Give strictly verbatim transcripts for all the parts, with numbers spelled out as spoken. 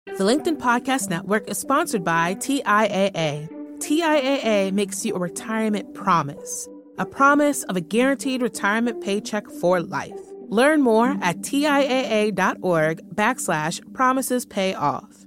The LinkedIn Podcast Network is sponsored by T I A A. T I A A makes you a retirement promise, a promise of a guaranteed retirement paycheck for life. Learn more at TIAA.org backslash promises pay off.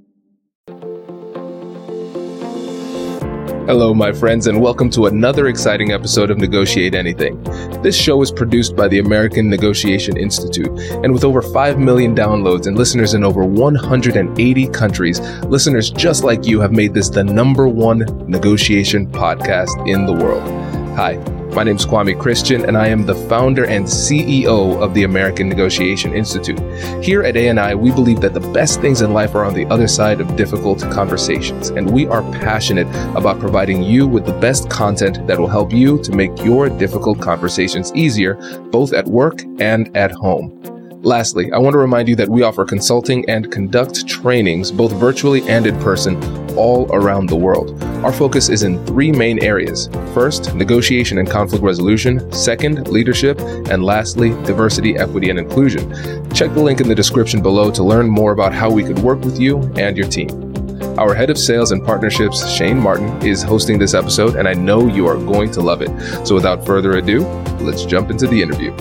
Hello, my friends, and welcome to another exciting episode of Negotiate Anything. This show is produced by the American Negotiation Institute, and with over five million downloads and listeners in over one hundred eighty countries, listeners just like you have made this the number one negotiation podcast in the world. Hi, my name is Kwame Christian, and I am the founder and C E O of the American Negotiation Institute. Here at A N I, we believe that the best things in life are on the other side of difficult conversations, and we are passionate about providing you with the best content that will help you to make your difficult conversations easier, both at work and at home. Lastly, I want to remind you that we offer consulting and conduct trainings, both virtually and in person, all around the world. Our focus is in three main areas. First, negotiation and conflict resolution. Second, leadership. And lastly, diversity, equity, and inclusion. Check the link in the description below to learn more about how we could work with you and your team. Our head of sales and partnerships, Shane Martin, is hosting this episode, and I know you are going to love it. So without further ado, let's jump into the interview.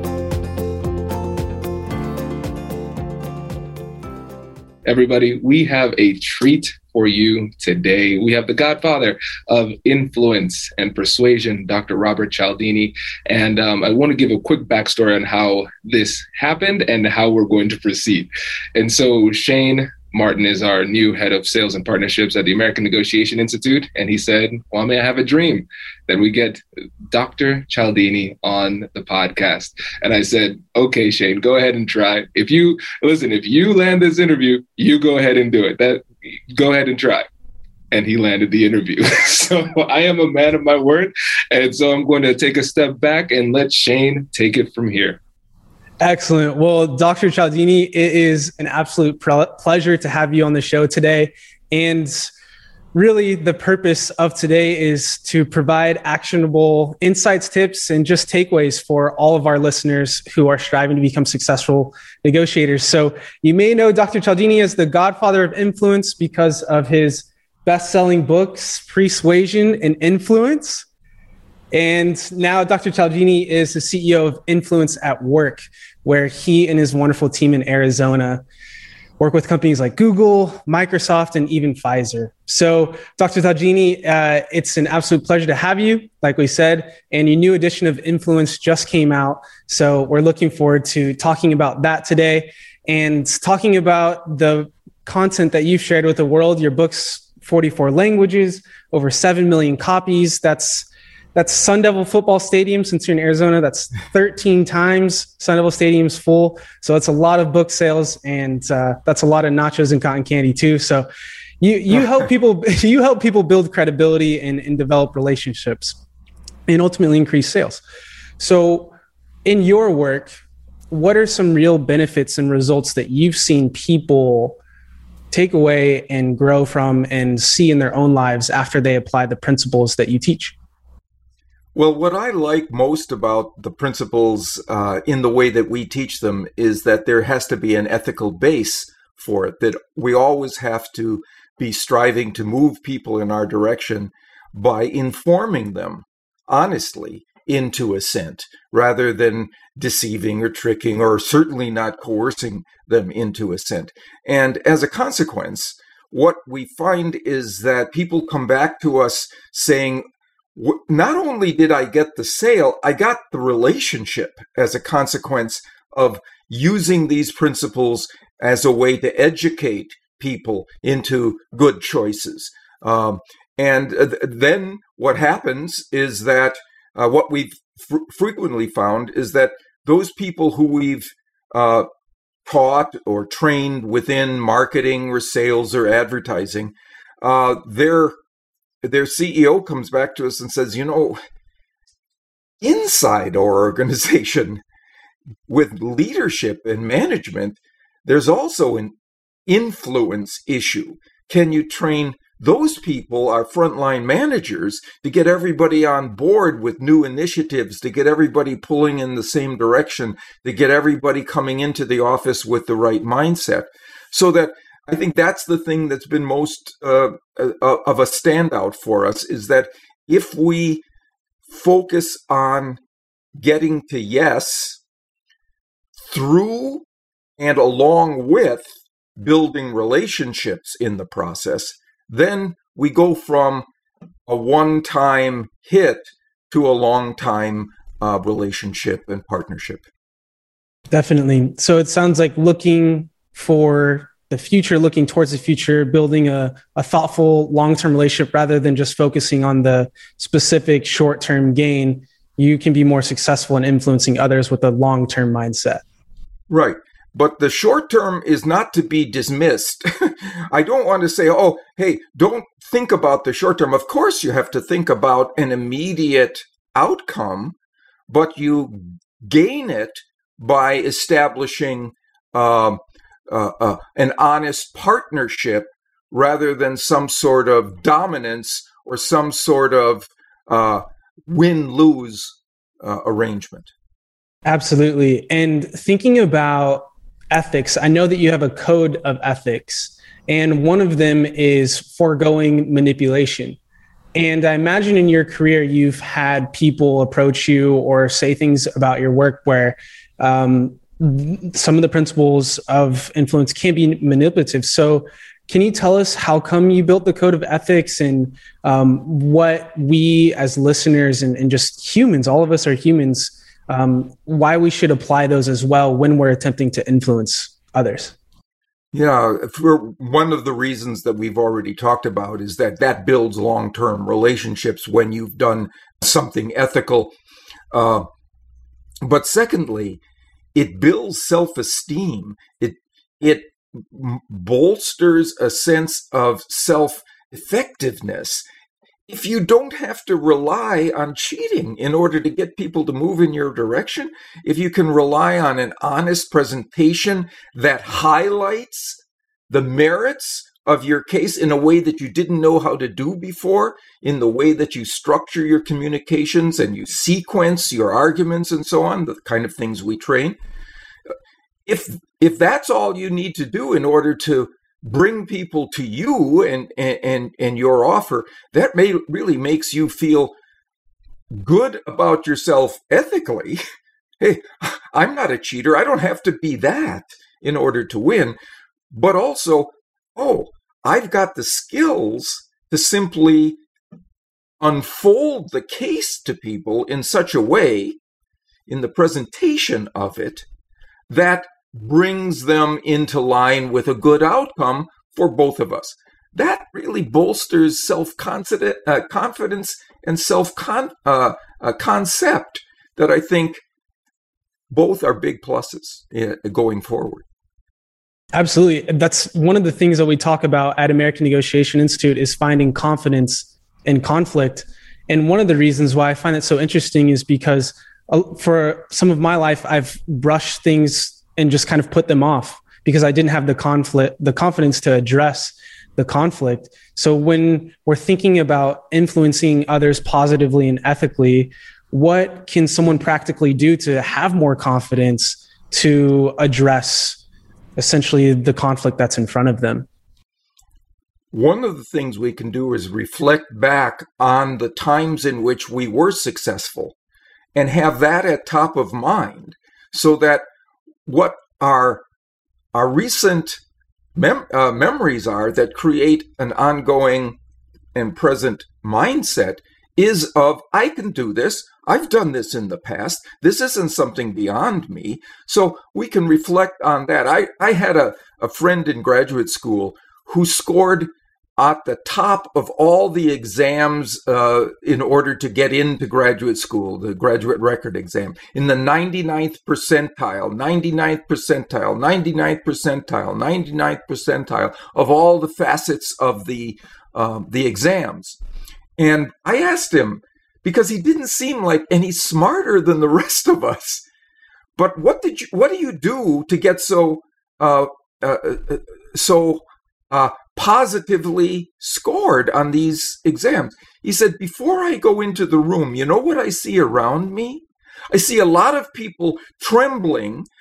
Everybody, we have a treat for you today. We have the godfather of influence and persuasion, Doctor Robert Cialdini. And um, I want to give a quick backstory on how this happened and how we're going to proceed. And so Shane Martin is our new head of sales and partnerships at the American Negotiation Institute. And he said, Kwame, I have a dream that we get Doctor Cialdini on the podcast. And I said, okay, Shane, go ahead and try. If you, listen, if you land this interview, you go ahead and do it. That, go ahead and try. And he landed the interview. So I am a man of my word. And so I'm going to take a step back and let Shane take it from here. Excellent. Well, Doctor Cialdini, it is an absolute pre- pleasure to have you on the show today. And really, the purpose of today is to provide actionable insights, tips, and just takeaways for all of our listeners who are striving to become successful negotiators. So you may know Doctor Cialdini as the godfather of influence because of his best-selling books, Persuasion and Influence. And now Doctor Cialdini is the C E O of Influence at Work, where he and his wonderful team in Arizona work with companies like Google, Microsoft, and even Pfizer. So Doctor Cialdini, uh, it's an absolute pleasure to have you, like we said, and your new edition of Influence just came out. So we're looking forward to talking about that today and talking about the content that you've shared with the world. Your book's forty-four languages, over seven million copies. That's That's Sun Devil Football Stadium. Since you're in Arizona, that's thirteen times Sun Devil Stadium's full. So it's a lot of book sales, and uh, that's a lot of nachos and cotton candy too. So you you help people you help people build credibility and, and develop relationships, and ultimately increase sales. So in your work, what are some real benefits and results that you've seen people take away and grow from and see in their own lives after they apply the principles that you teach? Well, what I like most about the principles uh, in the way that we teach them is that there has to be an ethical base for it, that we always have to be striving to move people in our direction by informing them honestly into assent, rather than deceiving or tricking, or certainly not coercing them into assent. And as a consequence, what we find is that people come back to us saying, not only did I get the sale, I got the relationship as a consequence of using these principles as a way to educate people into good choices. Um, and th- then what happens is that uh, what we've fr- frequently found is that those people who we've uh, taught or trained within marketing or sales or advertising, uh, they're their C E O comes back to us and says, you know, inside our organization with leadership and management, there's also an influence issue. Can you train those people, our frontline managers, to get everybody on board with new initiatives, to get everybody pulling in the same direction, to get everybody coming into the office with the right mindset, so that I think that's the thing that's been most uh, uh, of a standout for us, is that if we focus on getting to yes through and along with building relationships in the process, then we go from a one-time hit to a long-time uh, relationship and partnership. Definitely. So it sounds like looking for the future, looking towards the future, building a, a thoughtful long-term relationship rather than just focusing on the specific short-term gain, you can be more successful in influencing others with a long-term mindset. Right. But the short term is not to be dismissed. I don't want to say, oh, hey, don't think about the short term. Of course, you have to think about an immediate outcome, but you gain it by establishing um, uh, uh, an honest partnership rather than some sort of dominance or some sort of uh, win-lose uh, arrangement. Absolutely. And thinking about ethics, I know that you have a code of ethics, and one of them is foregoing manipulation. And I imagine in your career, you've had people approach you or say things about your work where um, some of the principles of influence can be manipulative. So can you tell us how come you built the code of ethics, and um, what we as listeners and, and just humans, all of us are humans, Um, why we should apply those as well when we're attempting to influence others? Yeah, for one of the reasons that we've already talked about is that that builds long-term relationships when you've done something ethical. Uh, but secondly, it builds self-esteem. It it bolsters a sense of self-effectiveness. If you don't have to rely on cheating in order to get people to move in your direction, if you can rely on an honest presentation that highlights the merits of your case in a way that you didn't know how to do before, in the way that you structure your communications and you sequence your arguments and so on, the kind of things we train, if if that's all you need to do in order to bring people to you and, and, and your offer, that may really makes you feel good about yourself ethically. Hey, I'm not a cheater. I don't have to be that in order to win. But also, oh, I've got the skills to simply unfold the case to people in such a way, in the presentation of it, that brings them into line with a good outcome for both of us. That really bolsters self-confidence uh, confidence and self-concept uh, uh, concept that I think both are big pluses uh, going forward. Absolutely. That's one of the things that we talk about at American Negotiation Institute, is finding confidence in conflict. And one of the reasons why I find it so interesting is because uh, for some of my life, I've brushed things and just kind of put them off because I didn't have the conflict, the confidence to address the conflict. So when we're thinking about influencing others positively and ethically, what can someone practically do to have more confidence to address essentially the conflict that's in front of them? One of the things we can do is reflect back on the times in which we were successful and have that at top of mind, so that what our our recent mem- uh, memories are that create an ongoing and present mindset is of, I can do this. I've done this in the past. This isn't something beyond me. So we can reflect on that. I, I had a, a friend in graduate school who scored at the top of all the exams uh, in order to get into graduate school, the graduate record exam, in the ninety-ninth percentile, ninety-ninth percentile, ninety-ninth percentile, ninety-ninth percentile of all the facets of the um, the exams. And I asked him, because he didn't seem like any smarter than the rest of us, but what did you, what do you do to get so uh, uh, so uh, positively scored on these exams? He said, before I go into the room, you know what I see around me? I see a lot of people trembling.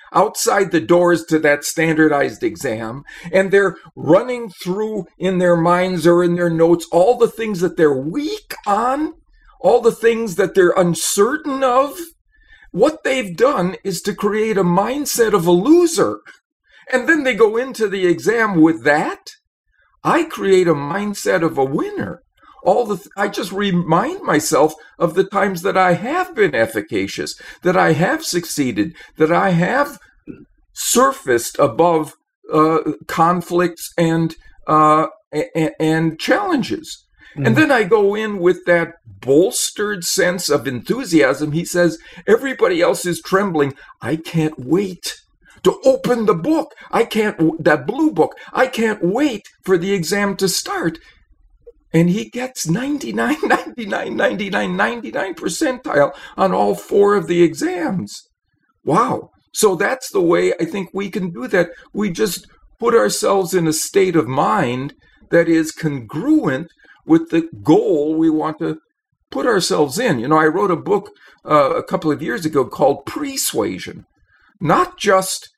outside the doors to that standardized exam, and they're running through in their minds or in their notes all the things that they're weak on, all the things that they're uncertain of. What they've done is to create a mindset of a loser. And then they go into the exam with that. I create a mindset of a winner. All the th- I just remind myself of the times that I have been efficacious, that I have succeeded, that I have surfaced above uh, conflicts and uh, and, and challenges. Mm. And then I go in with that bolstered sense of enthusiasm. He says, everybody else is trembling. I can't wait to open the book. I can't, that blue book. I can't wait for the exam to start. And he gets ninety-nine, ninety-nine, ninety-nine, ninety-nine percentile on all four of the exams. Wow. So that's the way I think we can do that. We just put ourselves in a state of mind that is congruent with the goal we want to put ourselves in. You know, I wrote a book uh, a couple of years ago called Persuasion. Not just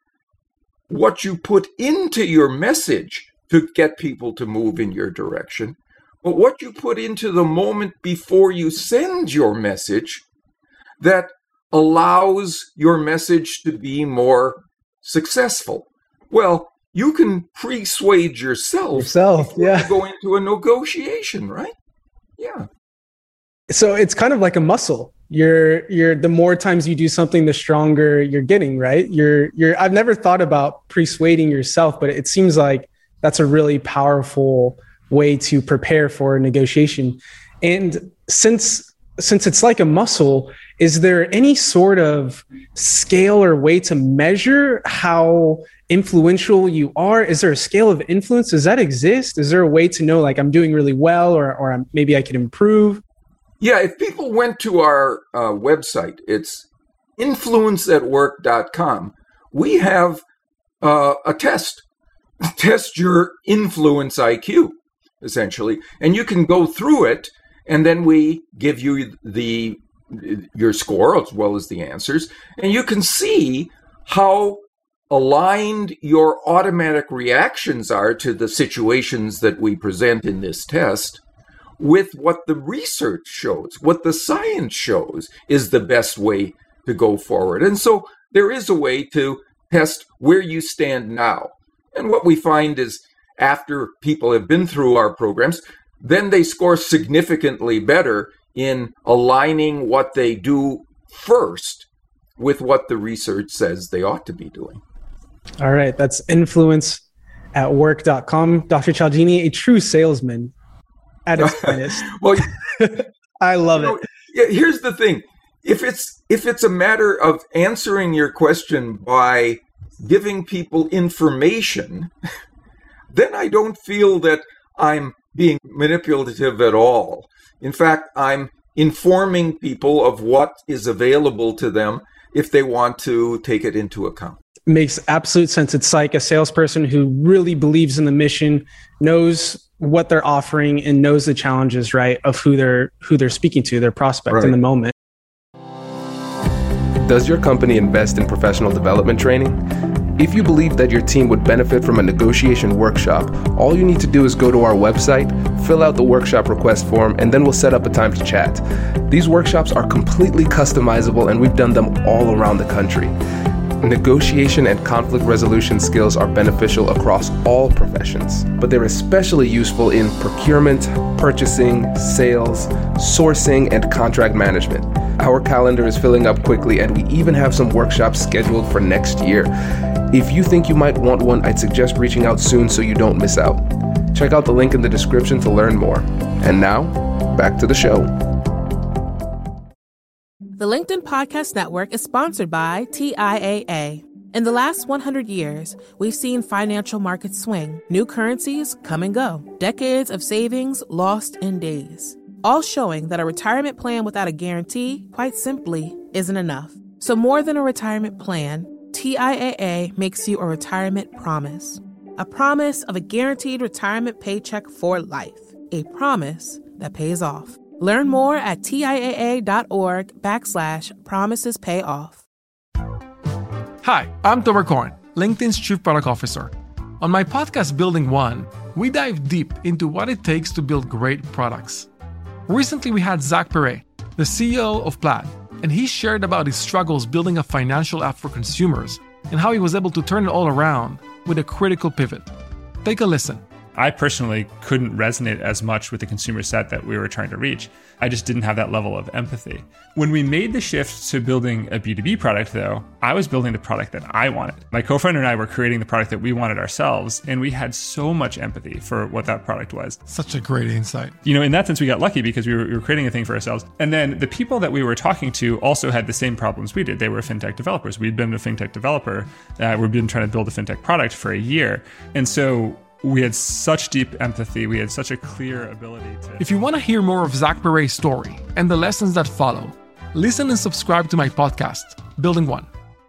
what you put into your message to get people to move in your direction, but what you put into the moment before you send your message that allows your message to be more successful. Well, you can persuade yourself, yourself yeah. to go into a negotiation, right? Yeah. So it's kind of like a muscle. You're, you're, the more times you do something, the stronger you're getting, right? You're, you're, I've never thought about persuading yourself, but it seems like that's a really powerful way to prepare for a negotiation. And since, since it's like a muscle, is there any sort of scale or way to measure how influential you are? Is there a scale of influence? Does that exist? Is there a way to know, like, I'm doing really well, or, or I'm, maybe I could improve? Yeah, if people went to our uh, website, it's influence at work dot com. We have uh, a test. Test your influence I Q, essentially. And you can go through it, and then we give you the your score as well as the answers. And you can see how aligned your automatic reactions are to the situations that we present in this test with what the research shows, what the science shows is the best way to go forward. And so there is a way to test where you stand now. And what we find is after people have been through our programs, then they score significantly better in aligning what they do first with what the research says they ought to be doing. All right. That's influence at work dot com. Doctor Cialdini, a true salesman at his finest. Well, I love you know, it. Yeah, here's the thing. If it's if it's a matter of answering your question by giving people information, then I don't feel that I'm being manipulative at all. In fact, I'm informing people of what is available to them if they want to take it into account. Makes absolute sense. It's like a salesperson who really believes in the mission, knows what they're offering, and knows the challenges, right, of who they're who they're speaking to, their prospect right in the moment. Does your company invest in professional development training? If you believe that your team would benefit from a negotiation workshop, all you need to do is go to our website, fill out the workshop request form, and then we'll set up a time to chat. These workshops are completely customizable, and we've done them all around the country. Negotiation and conflict resolution skills are beneficial across all professions, but they're especially useful in procurement, purchasing, sales, sourcing, and contract management. Our calendar is filling up quickly, and we even have some workshops scheduled for next year. If you think you might want one, I'd suggest reaching out soon so you don't miss out. Check out the link in the description to learn more. And now, back to the show. The LinkedIn Podcast Network is sponsored by T I A A. In the last one hundred years, we've seen financial markets swing, new currencies come and go, decades of savings lost in days, all showing that a retirement plan without a guarantee, quite simply, isn't enough. So more than a retirement plan, T I A A makes you a retirement promise. A promise of a guaranteed retirement paycheck for life. A promise that pays off. Learn more at TIAA.org backslash promises pay off. Hi, I'm Tomer Cohen, LinkedIn's Chief Product Officer. On my podcast, Building One, we dive deep into what it takes to build great products. Recently, we had Zach Perret, the C E O of Plaid, and he shared about his struggles building a financial app for consumers and how he was able to turn it all around with a critical pivot. Take a listen. I personally couldn't resonate as much with the consumer set that we were trying to reach. I just didn't have that level of empathy. When we made the shift to building a B two B product, though, I was building the product that I wanted. My co-founder and I were creating the product that we wanted ourselves, and we had so much empathy for what that product was. Such a great insight. You know, in that sense, we got lucky because we were, we were creating a thing for ourselves. And then the people that we were talking to also had the same problems we did. They were fintech developers. We'd been a fintech developer. Uh, we've been trying to build a fintech product for a year. And so we had such deep empathy. We had such a clear ability to... If you want to hear more of Zach Perret's story and the lessons that follow, listen and subscribe to my podcast, Building One.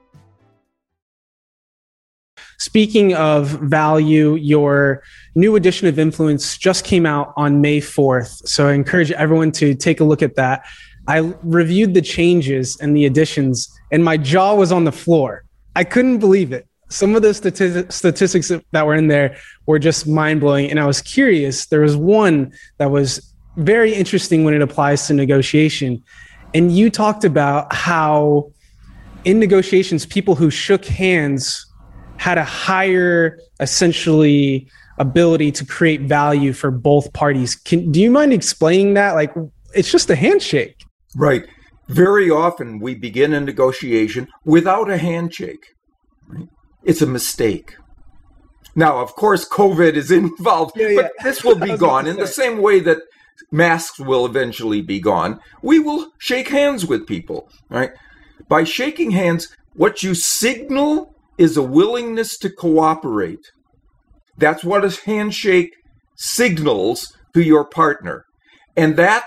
Speaking of value, your new edition of Influence just came out on May fourth. So I encourage everyone to take a look at that. I reviewed the changes and the additions, and my jaw was on the floor. I couldn't believe it. Some of the stati- statistics that were in there were just mind-blowing. And I was curious. There was one that was very interesting when it applies to negotiation. And you talked about how in negotiations, people who shook hands had a higher, essentially, ability to create value for both parties. Can, do you mind explaining that? Like, it's just a handshake. Right. Very often we begin a negotiation without a handshake. Right? It's a mistake. Now, of course, COVID is involved, yeah, yeah. but this will be gone in the same way that masks will eventually be gone. We will shake hands with people, right? By shaking hands, what you signal is a willingness to cooperate. That's what a handshake signals to your partner. And that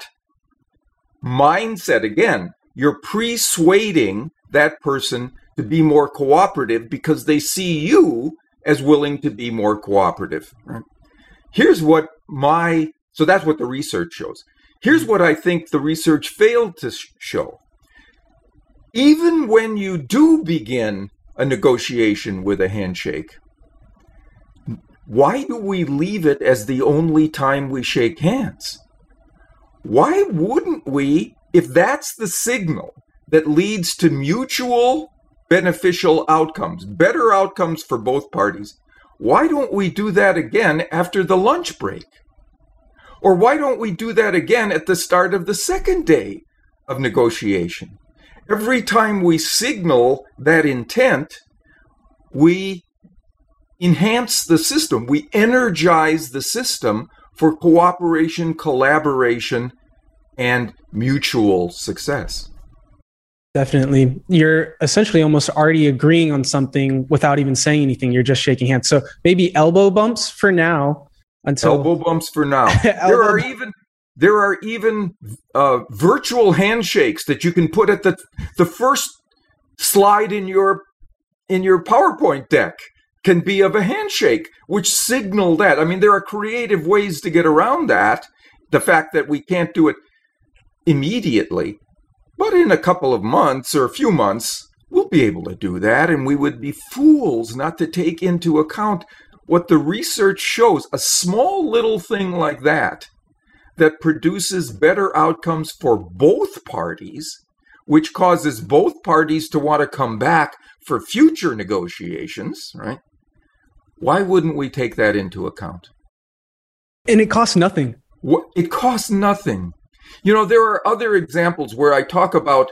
mindset, again, you're persuading that person to be more cooperative because they see you as willing to be more cooperative. Right? Here's what my, so that's what the research shows. Here's what I think the research failed to sh- show. Even when you do begin a negotiation with a handshake, why do we leave it as the only time we shake hands? Why wouldn't we, if that's the signal that leads to mutual beneficial outcomes, better outcomes for both parties, why don't we do that again after the lunch break? Or why don't we do that again at the start of the second day of negotiation? Every time we signal that intent, we enhance the system. We energize the system for cooperation, collaboration, and mutual success. Definitely. You're essentially almost already agreeing on something without even saying anything. You're just shaking hands. So maybe elbow bumps for now. Until elbow bumps for now. there are even there are even uh, virtual handshakes that you can put at the the first slide in your in your PowerPoint deck can be of a handshake, which signal that. I mean, there are creative ways to get around that. The fact that we can't do it immediately. But in a couple of months or a few months, we'll be able to do that, and we would be fools not to take into account what the research shows, a small little thing like that, that produces better outcomes for both parties, which causes both parties to want to come back for future negotiations, right? Why wouldn't we take that into account? And it costs nothing. What, it costs nothing. You know, there are other examples where I talk about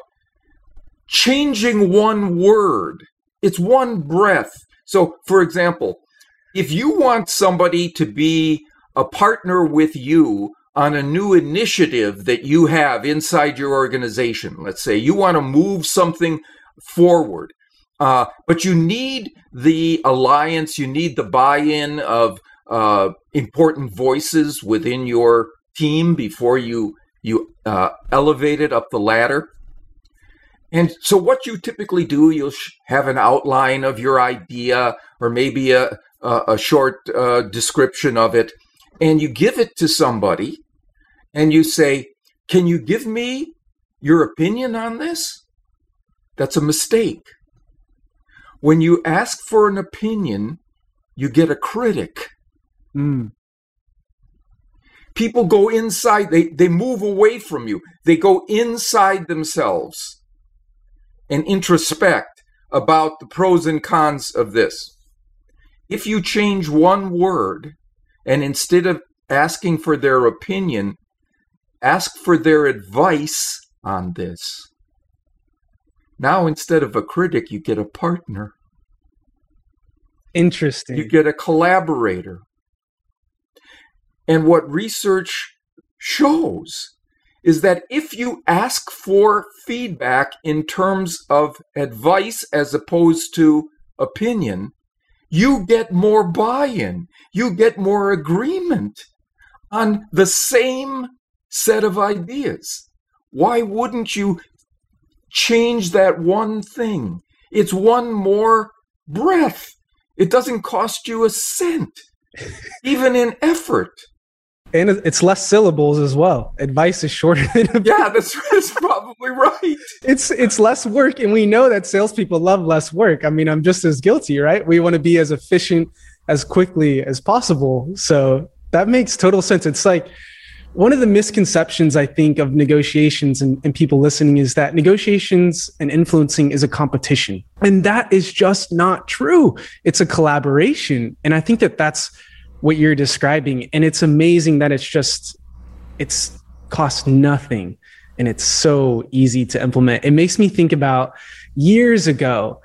changing one word. It's one breath. So, for example, if you want somebody to be a partner with you on a new initiative that you have inside your organization, let's say you want to move something forward, uh, but you need the alliance, you need the buy-in of uh, important voices within your team before you You uh, elevate it up the ladder. And so what you typically do, you'll sh- have an outline of your idea or maybe a, a, a short uh, description of it. And you give it to somebody and you say, can you give me your opinion on this? That's a mistake. When you ask for an opinion, you get a critic. Mm. People go inside, they, they move away from you. They go inside themselves and introspect about the pros and cons of this. If you change one word, and instead of asking for their opinion, ask for their advice on this, now instead of a critic, you get a partner. Interesting. You get a collaborator. And what research shows is that if you ask for feedback in terms of advice as opposed to opinion, you get more buy-in. You get more agreement on the same set of ideas. Why wouldn't you change that one thing? It's one more breath. It doesn't cost you a cent, even in effort. And it's less syllables as well. Advice is shorter than a Yeah, that's, that's probably right. It's it's less work, and we know that salespeople love less work. I mean, I'm just as guilty, right? We want to be as efficient as quickly as possible. So that makes total sense. It's like one of the misconceptions, I think, of negotiations and, and people listening is that negotiations and influencing is a competition. And that is just not true. It's a collaboration. And I think that that's what you're describing. And it's amazing that it's just, it's cost nothing. And it's so easy to implement. It makes me think about years ago,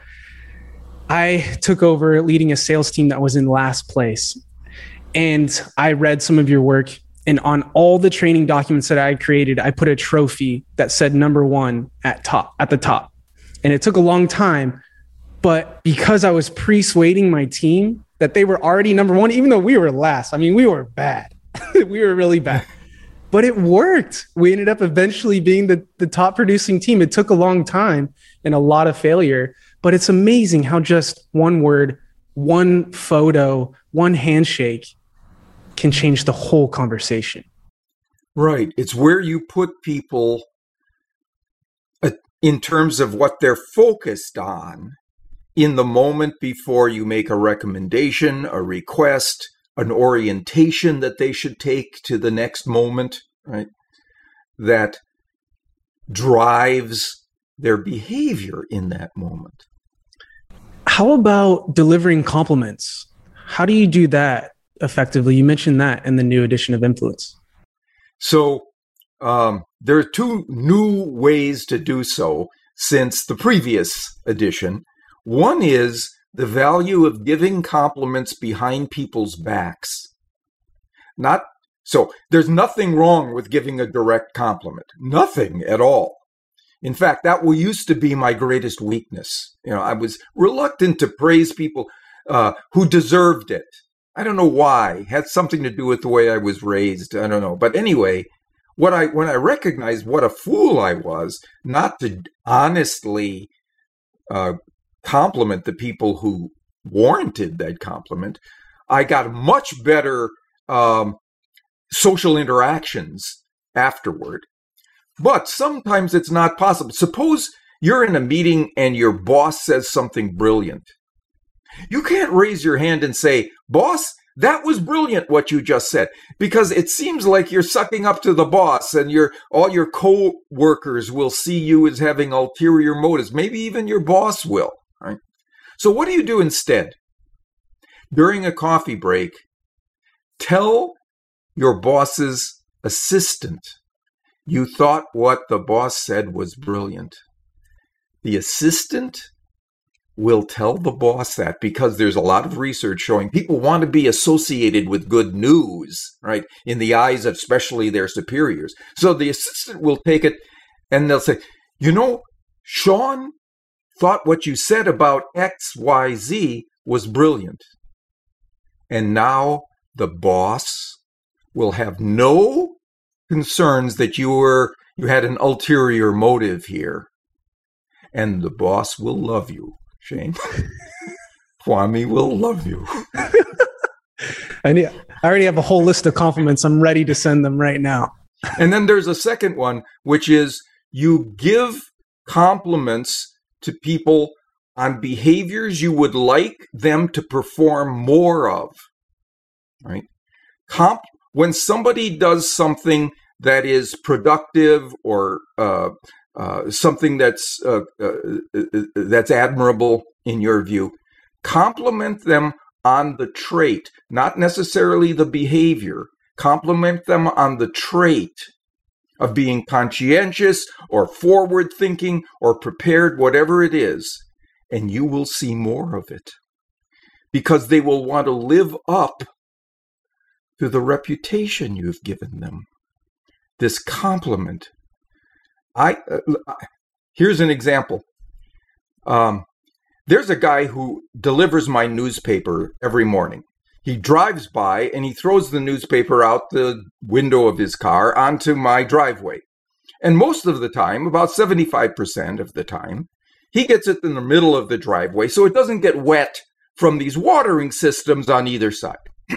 I took over leading a sales team that was in last place. And I read some of your work, and on all the training documents that I created, I put a trophy that said number one at top, at the top. And it took a long time, but because I was persuading my team that they were already number one, even though we were last. I mean, we were bad. We were really bad, but it worked. We ended up eventually being the, the top producing team. It took a long time and a lot of failure, but it's amazing how just one word, one photo, one handshake can change the whole conversation. Right. It's where you put people uh, in terms of what they're focused on in the moment before you make a recommendation, a request, an orientation that they should take to the next moment, right? That drives their behavior in that moment. How about delivering compliments? How do you do that effectively? You mentioned that in the new edition of Influence. So um, there are two new ways to do so since the previous edition. One is the value of giving compliments behind people's backs. Not so there's nothing wrong with giving a direct compliment. Nothing at all. In fact, that used to be my greatest weakness. You know, I was reluctant to praise people uh, who deserved it. I don't know why. It had something to do with the way I was raised. I don't know. But anyway, what I when I recognized what a fool I was not to honestly uh, compliment the people who warranted that compliment, I got much better um, social interactions afterward. But sometimes it's not possible. Suppose you're in a meeting and your boss says something brilliant. You can't raise your hand and say, "Boss, that was brilliant what you just said," because it seems like you're sucking up to the boss, and your all your co-workers will see you as having ulterior motives. Maybe even your boss will, right? So what do you do instead? During a coffee break, tell your boss's assistant you thought what the boss said was brilliant. The assistant will tell the boss that, because there's a lot of research showing people want to be associated with good news, right? In the eyes of especially their superiors. So the assistant will take it and they'll say, you know, Sean thought what you said about X Y Z was brilliant. And now the boss will have no concerns that you were you had an ulterior motive here. And the boss will love you. Shane, Kwame will love you. I, need, I already have a whole list of compliments. I'm ready to send them right now. And then there's a second one, which is you give compliments to people on behaviors you would like them to perform more of, right? Comp- when somebody does something that is productive or uh, uh, something that's uh, uh, that's admirable in your view, compliment them on the trait, not necessarily the behavior. Compliment them on the trait of being conscientious or forward-thinking or prepared, whatever it is, and you will see more of it. Because they will want to live up to the reputation you've given them. This compliment. I uh, here's an example. Um, there's a guy who delivers my newspaper every morning. He drives by and he throws the newspaper out the window of his car onto my driveway. And most of the time, about seventy-five percent of the time, he gets it in the middle of the driveway so it doesn't get wet from these watering systems on either side.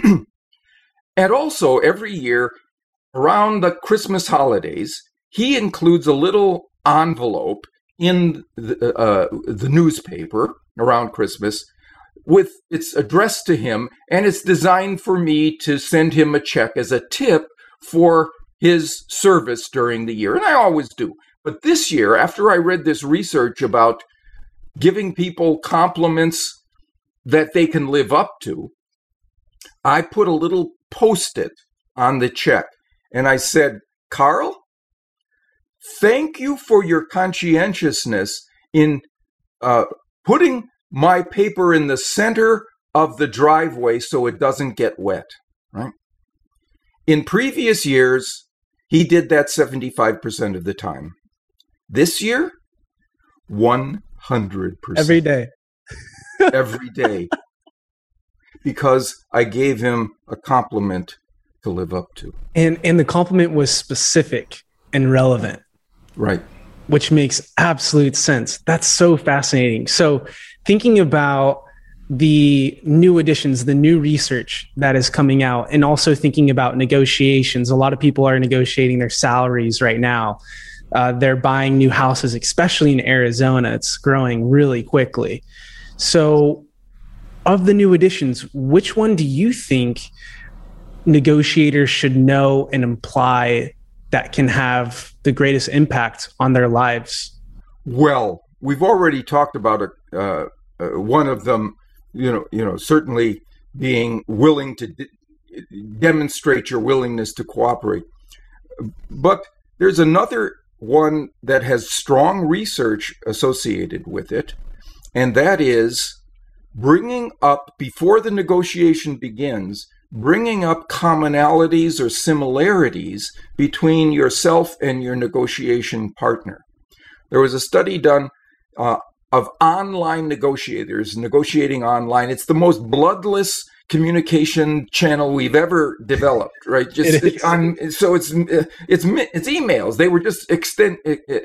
And also, every year, around the Christmas holidays, he includes a little envelope in the, uh, the newspaper around Christmas with it's addressed to him, and it's designed for me to send him a check as a tip for his service during the year. And I always do. But this year, after I read this research about giving people compliments that they can live up to, I put a little post-it on the check. And I said, Carl, thank you for your conscientiousness in uh, putting my paper in the center of the driveway so it doesn't get wet, right? In previous years, he did that seventy-five percent of the time. This year, one hundred percent. Every day. Every day. Because I gave him a compliment to live up to. And and the compliment was specific and relevant. Right. Which makes absolute sense. That's so fascinating. So thinking about the new additions, the new research that is coming out, and also thinking about negotiations. A lot of people are negotiating their salaries right now. Uh, they're buying new houses, especially in Arizona. It's growing really quickly. So of the new additions, which one do you think negotiators should know and apply that can have the greatest impact on their lives? Well, we've already talked about a, uh, uh, one of them, you know, you know, certainly being willing to de- demonstrate your willingness to cooperate. But there's another one that has strong research associated with it, and that is bringing up, before the negotiation begins, bringing up commonalities or similarities between yourself and your negotiation partner. There was a study done uh, of online negotiators negotiating online. It's the most bloodless communication channel we've ever developed, right? Just it on, so it's it's it's emails. They were just extend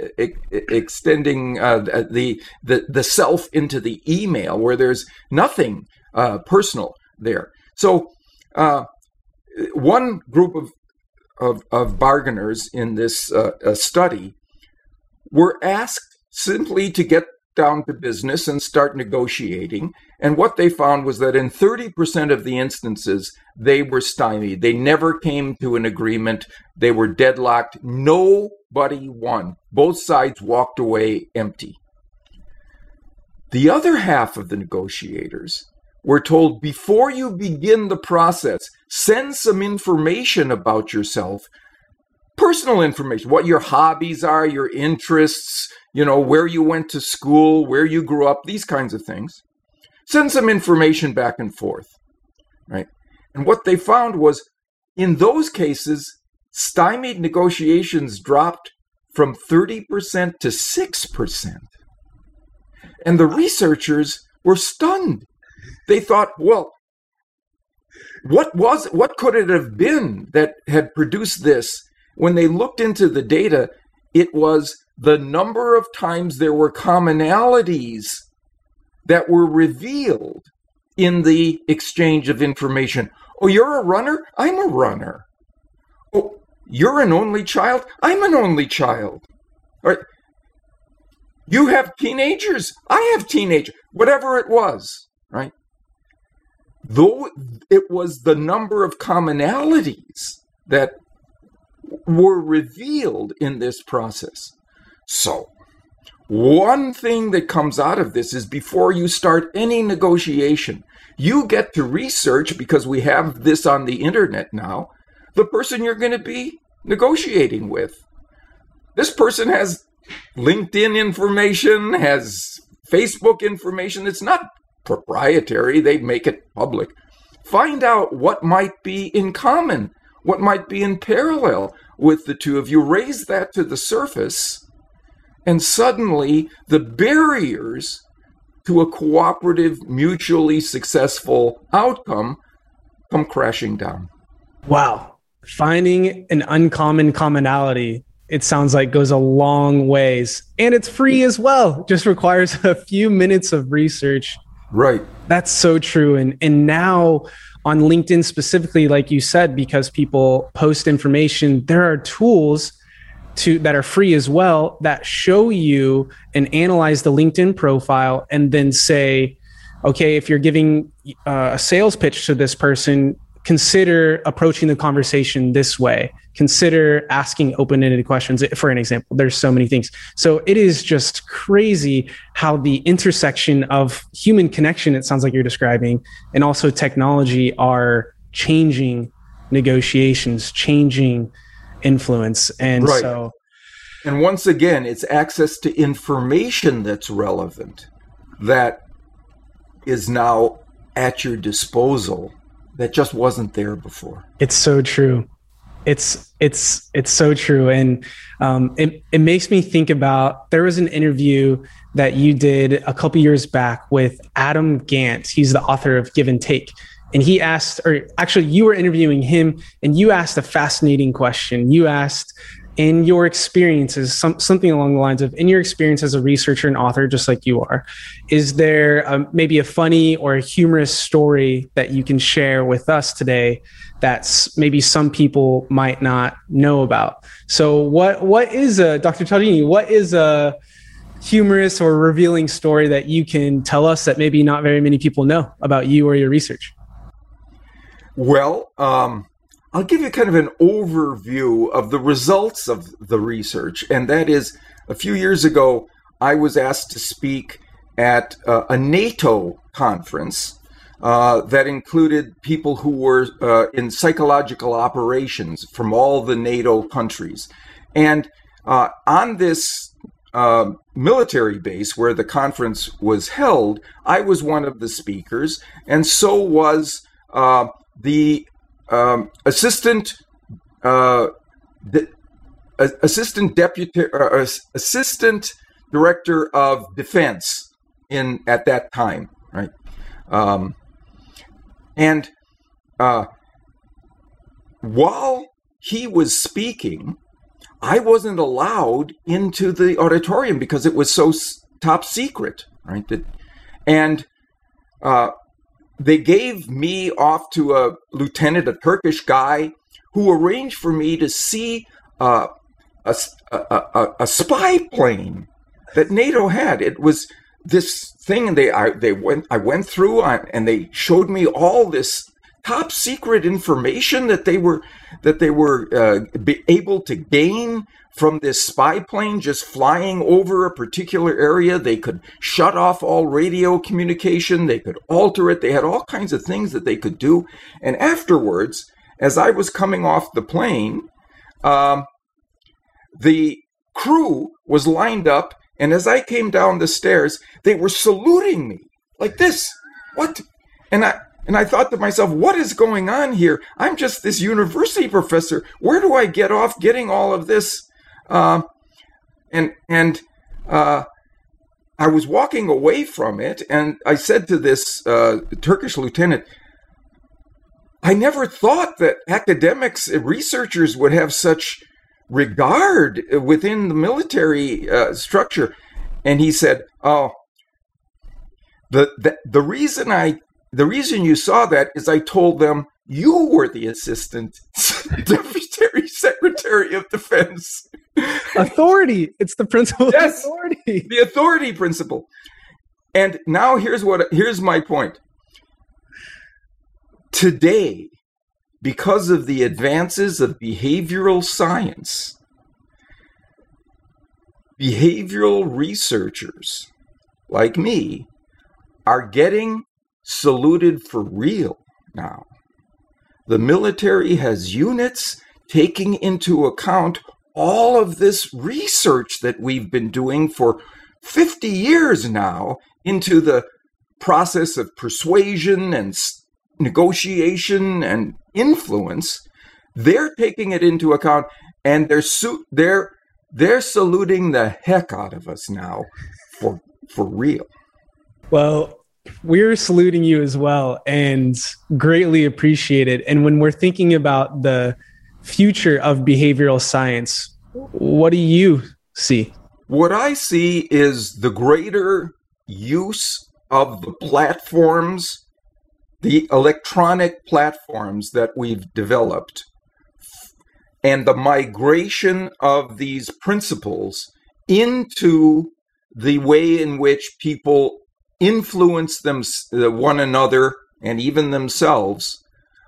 extending uh, the the the self into the email, where there's nothing uh, personal there. So uh, one group of of, of bargainers in this uh, uh, study were asked simply to get down to business and start negotiating. And what they found was that in thirty percent of the instances, they were stymied. They never came to an agreement. They were deadlocked. Nobody won. Both sides walked away empty. The other half of the negotiators were told, before you begin the process, send some information about yourself, personal information, what your hobbies are, your interests, you know, where you went to school, where you grew up, these kinds of things. Send some information back and forth, right? And what they found was, in those cases, stymied negotiations dropped from thirty percent to six percent. And the researchers were stunned. They thought, well, what was, what could it have been that had produced this? When they looked into the data, it was the number of times there were commonalities that were revealed in the exchange of information. Oh, you're a runner? I'm a runner. Oh, you're an only child? I'm an only child. All right. You have teenagers. I have teenagers. Whatever it was, right? Though it was the number of commonalities that were revealed in this process. So, one thing that comes out of this is before you start any negotiation, you get to research, because we have this on the internet now, the person you're going to be negotiating with. This person has LinkedIn information, has Facebook information. It's not proprietary. They make it public. Find out what might be in common, what might be in parallel with the two of you. Raise that to the surface, and suddenly the barriers to a cooperative, mutually successful outcome come crashing down. Wow. Finding an uncommon commonality, it sounds like, goes a long ways. And it's free as well. Just requires a few minutes of research. Right. That's so true. And and now on LinkedIn specifically, like you said, because people post information, there are tools to that are free as well that show you and analyze the LinkedIn profile and then say, okay, if you're giving uh, a sales pitch to this person, consider approaching the conversation this way. Consider asking open-ended questions, for an example. There's so many things. So it is just crazy how the intersection of human connection, it sounds like you're describing, and also technology are changing negotiations, changing influence. And right. so... And once again, it's access to information that's relevant, that is now at your disposal, that just wasn't there before. It's so true. It's it's it's so true. And um, it, it makes me think about, there was an interview that you did a couple years back with Adam Gant. He's the author of Give and Take. And he asked, or actually you were interviewing him, and you asked a fascinating question. You asked, in your experiences, some, something along the lines of, in your experience as a researcher and author, just like you are, is there um, maybe a funny or a humorous story that you can share with us today that's maybe some people might not know about? So what what is a, Doctor Cialdini, what is a humorous or revealing story that you can tell us that maybe not very many people know about you or your research? Well, um, I'll give you kind of an overview of the results of the research. And that is, a few years ago, I was asked to speak at uh, a NATO conference uh, that included people who were uh, in psychological operations from all the NATO countries. And uh, on this uh, military base where the conference was held, I was one of the speakers, and so was uh, the Um, assistant, uh, de- assistant deputy, uh, assistant director of defense in at that time, right? Um, and uh, while he was speaking, I wasn't allowed into the auditorium because it was so s- top secret, right? That, and uh, they gave me off to a lieutenant, a Turkish guy, who arranged for me to see uh, a, a, a, a spy plane that NATO had. It was this thing they I they went I went through on, and they showed me all this top secret information that they were that they were uh, be able to gain from this spy plane just flying over a particular area. They could shut off all radio communication. They could alter it. They had all kinds of things that they could do. And afterwards, as I was coming off the plane, um, the crew was lined up. And as I came down the stairs, they were saluting me like this. What? And I and I thought to myself, what is going on here? I'm just this university professor. Where do I get off getting all of this? Uh, and and uh, I was walking away from it, and I said to this uh, Turkish lieutenant, I never thought that academics and researchers would have such regard within the military uh, structure. And he said, oh, the, the the reason I the reason you saw that is I told them you were the assistant deputy secretary of defense. Authority. It's the principle Yes, of authority. The authority principle. And now here's what here's my point. Today, because of the advances of behavioral science, behavioral researchers like me are getting saluted for real now. The military has units taking into account all of this research that we've been doing for fifty years now into the process of persuasion and negotiation and influence. They're taking it into account, and they're su- they're they're saluting the heck out of us now for for real. Well, we're saluting you as well and greatly appreciate it. And when we're thinking about the future of behavioral science, what do you see? What I see is the greater use of the platforms, the electronic platforms that we've developed, and the migration of these principles into the way in which people influence them, one another and even themselves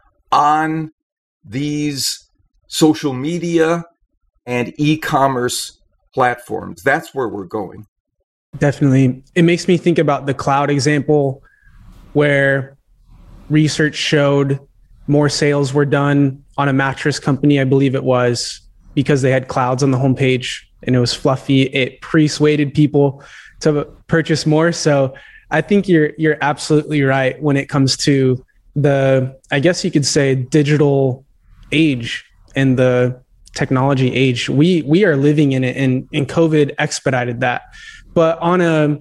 on these social media and e-commerce platforms. That's where we're going. Definitely. It makes me think about the cloud example where research showed more sales were done on a mattress company, I believe it was, because they had clouds on the homepage and it was fluffy. It persuaded people to purchase more. So I think you're you're absolutely right when it comes to the, I guess you could say, digital age and the technology age. We we are living in it, and, and COVID expedited that. But on a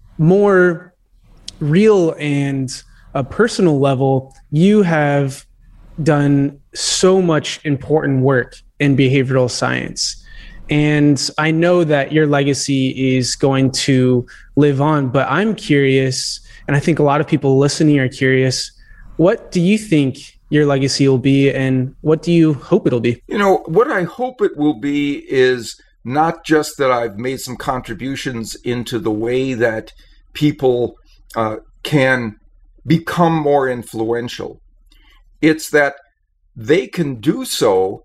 more real and a personal level, you have done so much important work in behavioral science. And I know that your legacy is going to live on, but I'm curious, and I think a lot of people listening are curious, what do you think your legacy will be, and what do you hope it'll be? You know, what I hope it will be is not just that I've made some contributions into the way that people uh, can become more influential. It's that they can do so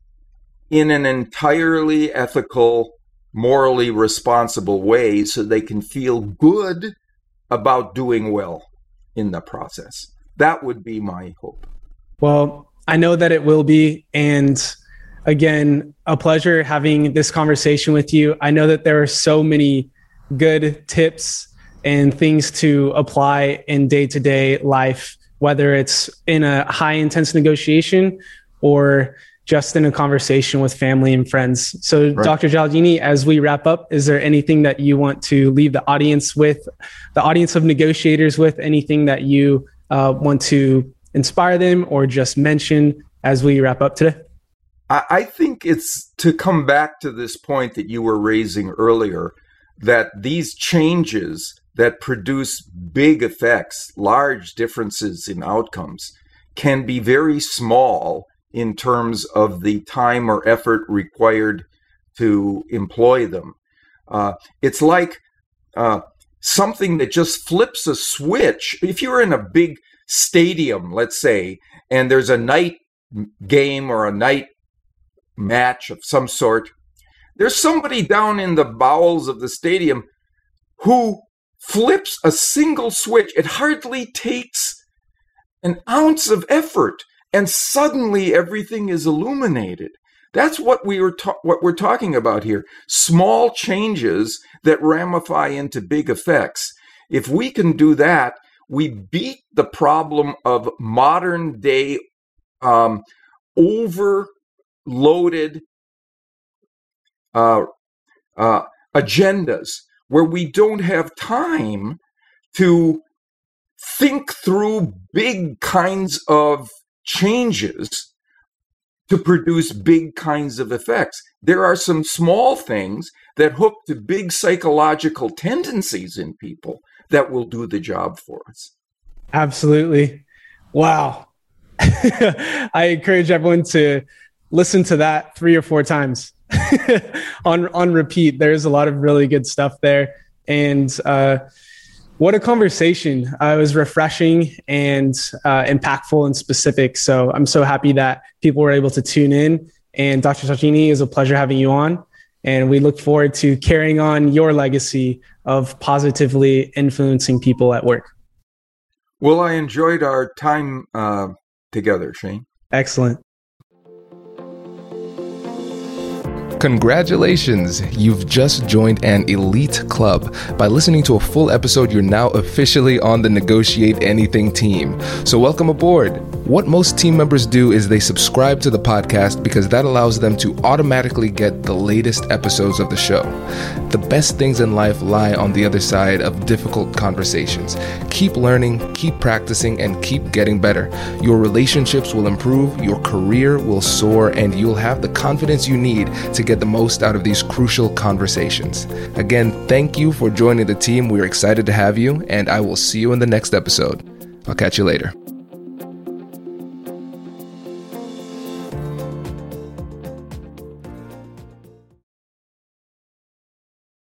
in an entirely ethical, morally responsible way, so they can feel good about doing well in the process. That would be my hope. Well, I know that it will be. And again, a pleasure having this conversation with you. I know that there are so many good tips and things to apply in day-to-day life, whether it's in a high-intense negotiation or just in a conversation with family and friends. So right. Doctor Gialdini, as we wrap up, is there anything that you want to leave the audience with, the audience of negotiators with, anything that you uh, want to inspire them or just mention as we wrap up today? I think it's to come back to this point that you were raising earlier, that these changes that produce big effects, large differences in outcomes, can be very small in terms of the time or effort required to employ them. Uh, it's like uh, something that just flips a switch. If you're in a big stadium, let's say, and there's a night game or a night match of some sort, there's somebody down in the bowels of the stadium who flips a single switch. It hardly takes an ounce of effort, and suddenly everything is illuminated. That's what we were ta- what we're talking about here. Small changes that ramify into big effects. If we can do that, we beat the problem of modern day um, overloaded uh, uh, agendas, where we don't have time to think through big kinds of changes to produce big kinds of effects. There are some small things that hook to big psychological tendencies in people that will do the job for us. Absolutely. Wow. I encourage everyone to listen to that three or four times on on repeat. There's a lot of really good stuff there, and uh, what a conversation! Uh, it was refreshing and uh, impactful and specific. So I'm so happy that people were able to tune in. And Doctor Cialdini, it was a pleasure having you on, and we look forward to carrying on your legacy of positively influencing people at work. Well, I enjoyed our time uh, together, Shane. Excellent. Congratulations! You've just joined an elite club. By listening to a full episode, you're now officially on the Negotiate Anything team. So welcome aboard. What most team members do is they subscribe to the podcast because that allows them to automatically get the latest episodes of the show. The best things in life lie on the other side of difficult conversations. Keep learning, keep practicing, and keep getting better. Your relationships will improve, your career will soar, and you'll have the confidence you need to get the most out of these crucial conversations. Again, thank you for joining the team. We're excited to have you, and I will see you in the next episode. I'll catch you later.